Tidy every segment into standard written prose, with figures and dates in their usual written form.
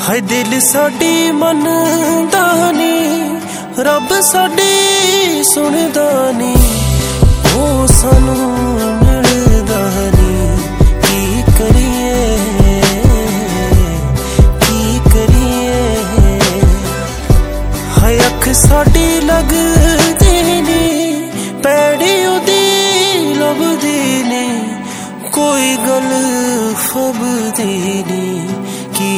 हाय दिल साडी मनदा नी, रब साडी सुनदा नी, ओ सानू मिलदा नी। की करिए हाय अख साडी लगदी नी, पैड़ी उदी लभदी नी, कोई गल फबदी नी। की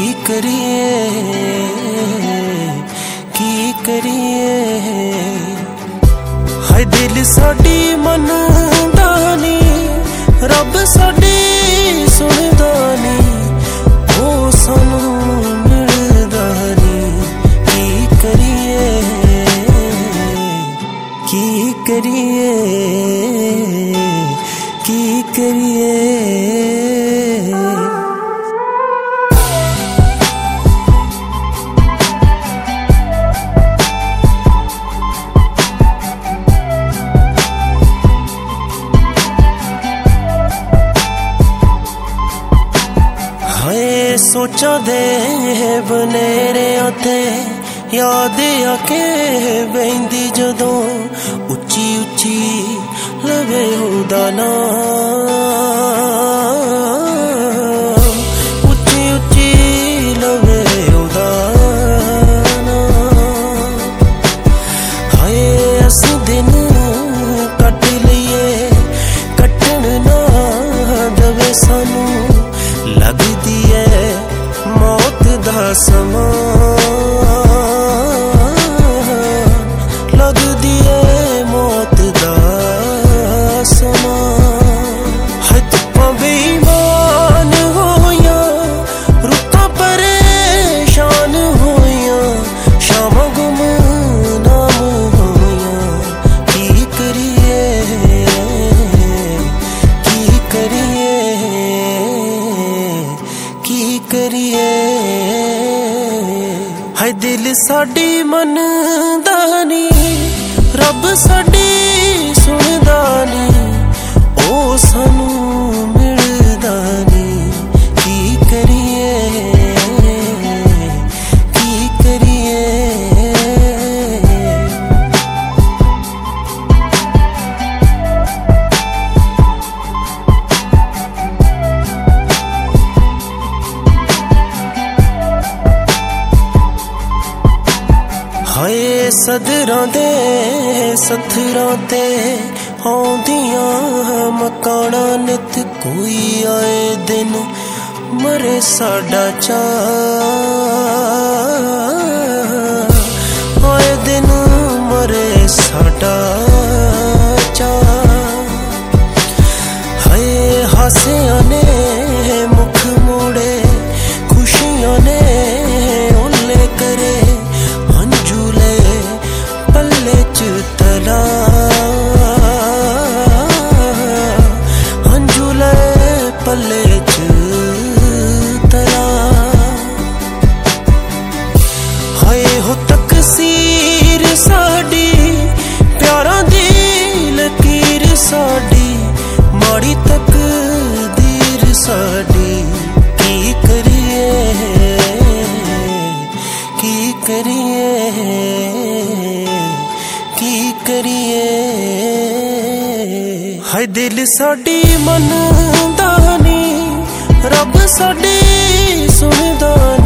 करिए हाय दिल साडी मनदा नी, रब साडी सुनदा नी, ओ सानू मिलदा नी। की करिए सोचा दे बनेरे ते याद आके बहिंदी जदों, उच्ची उच्ची लवे उदा नाम, उच्ची उच्ची लवे उदा नाम। हाय अस दिन कट लईए, कटन ना दवे सानू, लगदी है मौत दा समा, लगदी है मौत दा समा। हाय धुप्पां बेईमान होइयां, रुत्तां परेशान होइयां, शामां गुमनाम होइयां। की करिए हाय दिल साडी मनदा नी, रब साडी सुनदा नी, ओ सानू मिलदा नी। की करिए हाय सदरां दे सथरां ते आउंदियां मकाना नित, कोई आए दिन मरे साडा चाऽ, आए दिन मरे साडा चाऽ। हाय हासियां ने मुख मोड़े, खुशियां ने ओले करे, तला हंजुले पल्ले च तला। हाय हो तकसीर साडी, प्यारा दी लकीर साडी, माड़ी तकदीर साडी। की करिए हाय दिल साडी मनदा नी, रब साडी सुनदा नी।